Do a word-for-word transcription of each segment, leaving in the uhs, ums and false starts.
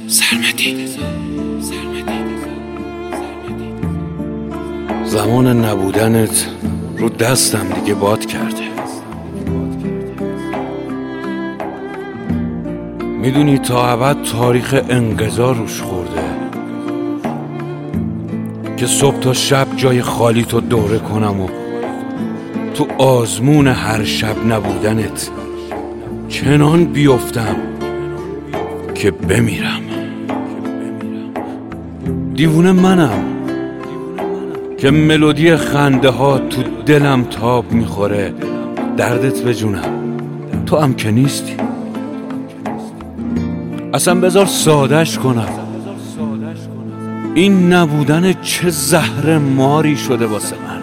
سرمدی زمان نبودنت رو دستم دیگه باد کرده. میدونی تا ابد تاریخ انقضا روش خورده که صبح تا شب جای خالی تو دوره کنم و تو آزمون هر شب نبودنت چنان بیفتم که بمیرم. دیوونه منم که ملودی خنده ها تو دلم تاب میخوره، دردت به جونم، تو هم که نیستی. اصلا بذار سادش کنم، این نبودن چه زهر ماری شده واسه من.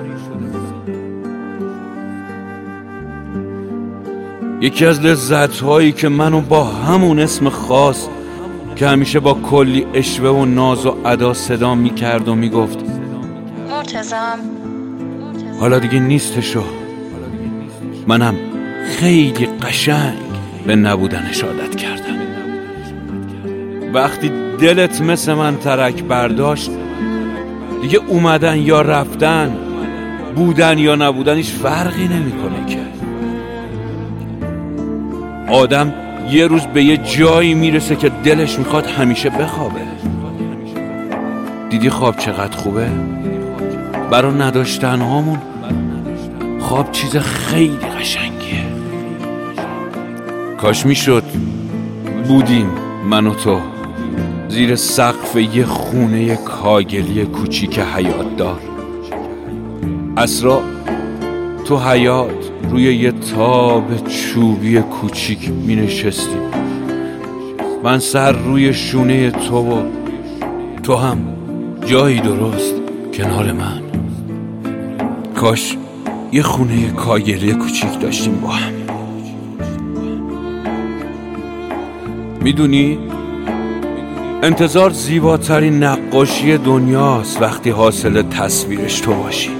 یکی از لذت‌هایی که منو با همون اسم خاص که همیشه با کلی اشوه و ناز و ادا صدا میکرد و میگفت مرتضام، حالا دیگه نیستشو. منم خیلی قشنگ به نبودنش عادت کردم. وقتی دلت مثل من ترک برداشت، دیگه اومدن یا رفتن، بودن یا نبودن هیچ فرقی نمیکنه که. آدم یه روز به یه جایی میرسه که دلش میخواد همیشه بخوابه. دیدی خواب چقدر خوبه؟ برا نداشتن هامون خواب چیز خیلی قشنگیه. کاش میشد بودیم من و تو زیر سقف یه خونه کاگلی کوچیک حیات دار. عصرا تو حیات روی یه تاب چوبی کوچیک می نشستیم، من سر روی شونه تو و تو هم جایی درست کنار من. کاش یه خونه کاگلی کوچیک داشتیم با هم. میدونی انتظار زیباترین نقاشی دنیاست وقتی حاصل تصویرش تو باشی.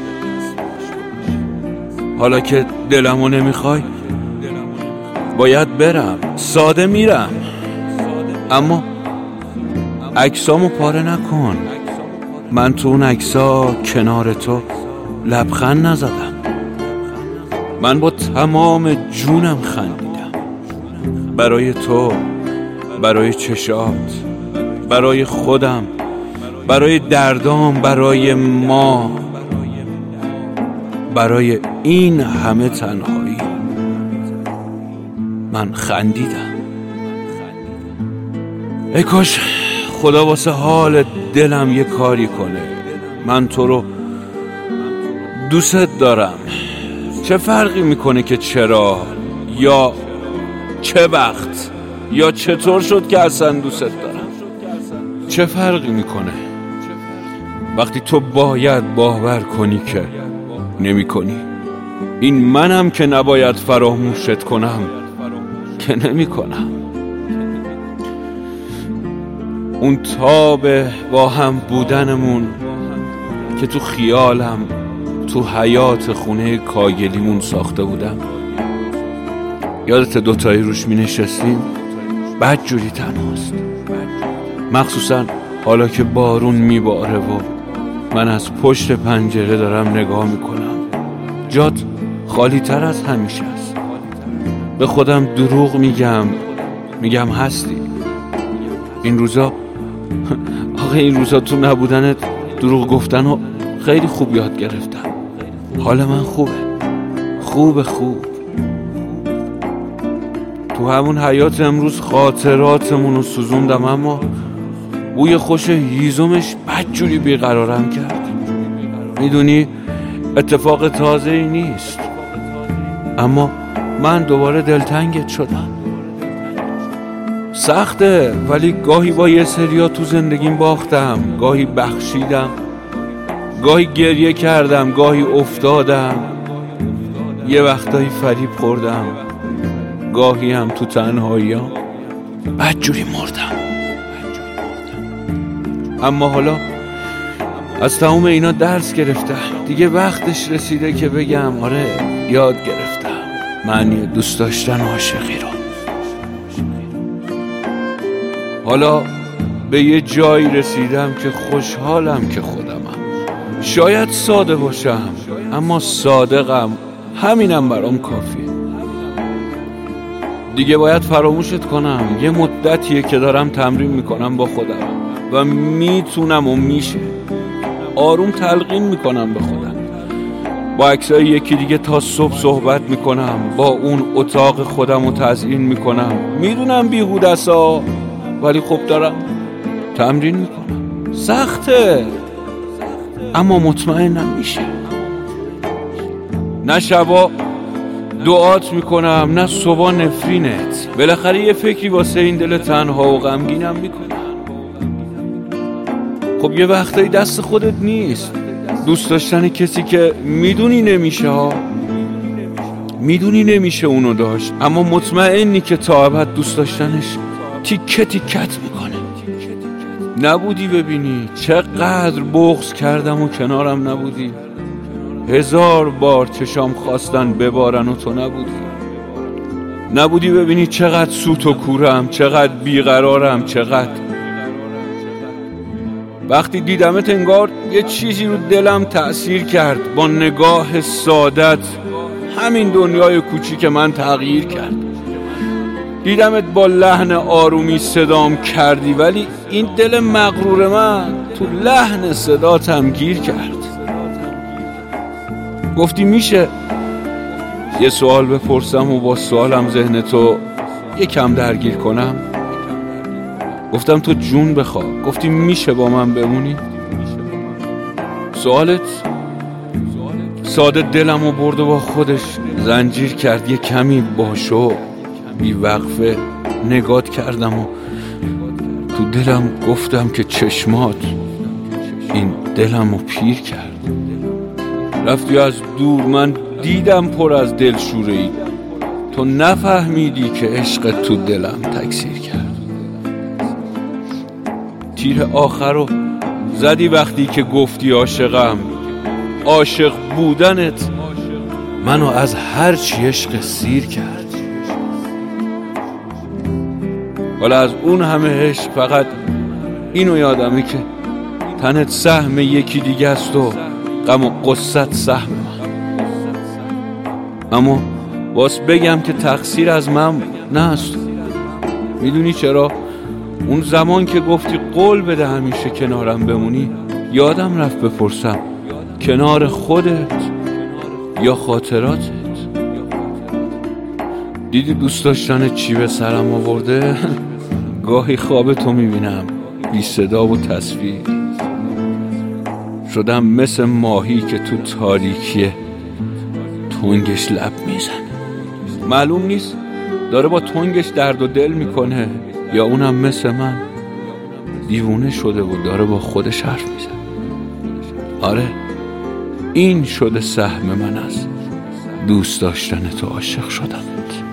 حالا که دلمو نمیخوای باید برم، ساده میرم، اما عکسامو پاره نکن. من تو اون عکسا کنار تو لبخند نزدم، من با تمام جونم خندیدم. برای تو، برای چشات، برای خودم، برای دردام، برای ما، برای این همه تنهایی من خندیدم. ای کاش خدا واسه حال دلم یه کاری کنه. من تو رو دوست دارم. چه فرقی میکنه که چرا یا چه وقت یا چطور شد که اصلا دوست دارم؟ چه فرقی میکنه وقتی تو باید باور کنی که نمی کنی؟ این منم که نباید فراموشت کنم که نمی کنم. اون تاب با هم بودنمون که تو خیالم تو حیات خونه کاگلیمون ساخته بودم، یادت دوتایی روش می نشستیم؟ بد جوری تنهاست، مخصوصا حالا که بارون می باره و من از پشت پنجره دارم نگاه می کنم. جات خالی تر از همیشه است. به خودم دروغ میگم میگم هستی. این روزا آخه این روزا تو نبودنت دروغ گفتن و خیلی خوب یاد گرفتم. حال من خوبه، خوب خوب. تو همون حیات امروز خاطراتمون رو سوزوندم، اما بوی خوش هیزمش بدجوری بیقرارم کرد. میدونی اتفاق تازه ای نیست، اما من دوباره دلتنگت شدم. سخته، ولی گاهی با یه سریا تو زندگیم باختم، گاهی بخشیدم، گاهی گریه کردم، گاهی افتادم، یه وقتایی فریب خوردم، گاهی هم تو تنهایی‌ام بدجوری مردم. اما حالا از تمام اینا درس گرفتم. دیگه وقتش رسیده که بگم آره یاد گرفتم معنی دوست داشتن و عاشقی رو. حالا به یه جایی رسیدم که خوشحالم که خودمم. شاید ساده باشم اما صادقم، همینم برام کافیه. دیگه باید فراموشت کنم. یه مدتیه که دارم تمرین میکنم با خودم و میتونم و میشه. آروم تلقین میکنم به خودم. با عکسای یکی دیگه تا صبح صحبت میکنم، با اون اتاق خودم رو تزیین میکنم. میدونم بیهوده‌سا، ولی خب دارم تمرین میکنم. سخته اما مطمئنم میشه. نه شبا دعات میکنم نه صبح نفرینت. بالاخره یه فکری واسه این دل تنها و غمگینم میکنم. خب یه وقتایی دست خودت نیست. دوست داشتن کسی که میدونی نمیشه ها، میدونی نمیشه اونو داشت، اما مطمئنی که تا ابد دوست داشتنش تیکه تیکت میکنه. نبودی ببینی چقدر بغض کردم و کنارم نبودی. هزار بار چشام خواستن ببارن و تو نبودی. نبودی ببینی چقدر سوت و کورم، چقدر بیقرارم، چقدر. وقتی دیدمت انگار یه چیزی رو دلم تأثیر کرد. با نگاه سادت همین دنیای کوچیک من تغییر کرد. دیدمت با لحن آرومی صدام کردی، ولی این دل مغرور من تو لحن صداتم گیر کرد. گفتی میشه یه سوال بپرسم و با سوالم ذهنتو یکم درگیر کنم. گفتم تو جون بخوا. گفتی میشه با من بمونی. سوالت ساده دلمو برد و با خودش زنجیر کرد. یه کمی باشو بی وقفه نگات کردم و تو دلم گفتم که چشمات این دلمو پیر کرد. رفتی از دور، من دیدم پر از دلشوره‌ای. تو نفهمیدی که عشق تو دلم تکثیر کرد. تیر آخر رو زدی وقتی که گفتی عاشقم. عاشق بودنت منو از هر چی عشق سیر کرد. حالا از اون همه عشق فقط اینو یادمه که تنت سهم یکی دیگه است و غم و قصت سهم من. اما باز بگم که تقصیر از من نه است. میدونی چرا؟ اون زمان که گفتی قول بده همیشه کنارم بمونی، یادم رفت بپرسم کنار خودت یا خاطراتت. دیدی دوست داشتن چی به سرم آورده؟ گاهی خواب تو میبینم بی صدا و تصویر. شدم مثل ماهی که تو تاریکی تنگش لب میزنه. معلوم نیست داره با تنگش درد و دل میکنه یا اونم مثل من دیوونه شده و داره با خودش حرف میزنه. آره، این شده سهم من از دوست داشتن تو، عاشق شدنت.